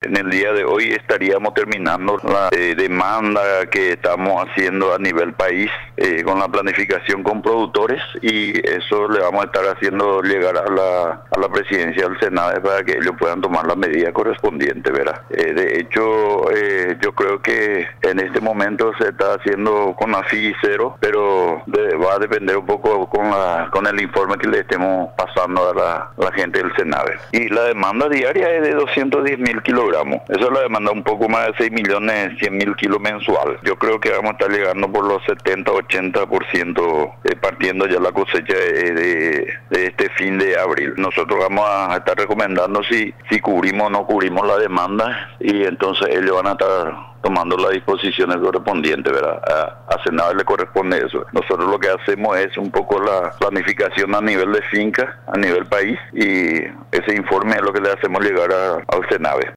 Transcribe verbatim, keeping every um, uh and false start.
en el día de hoy estaríamos terminando la eh, demanda que estamos haciendo a nivel país eh, con la planificación con productores, y eso le vamos a estar haciendo llegar a la, a la presidencia del Senado para que ellos puedan tomar la medida correspondiente, ¿verdad? Eh, de hecho, eh, yo creo que en este momento se está haciendo con la F I cero, pero de, va a depender un poco con, la, con el informe que le estemos pasando a la, a la gente del Senado. Y la demanda diaria es de doscientos diez mil kilogramos. Esa es la demanda un poco más de seis millones cien mil kilos mensual. Yo creo que vamos a estar llegando por los setenta ochenta por ciento eh, partiendo ya la cosecha de, de, de este fin de abril. Nosotros vamos a estar recomendando si, si cubrimos o no cubrimos la demanda, y entonces ellos van a estar tomando las disposiciones correspondientes, ¿verdad? A, a Senado le corresponde eso. Nosotros lo que hacemos es un poco la planificación a nivel de finca, a nivel país, y ese informe es lo que le hacemos llegar a, al Senado.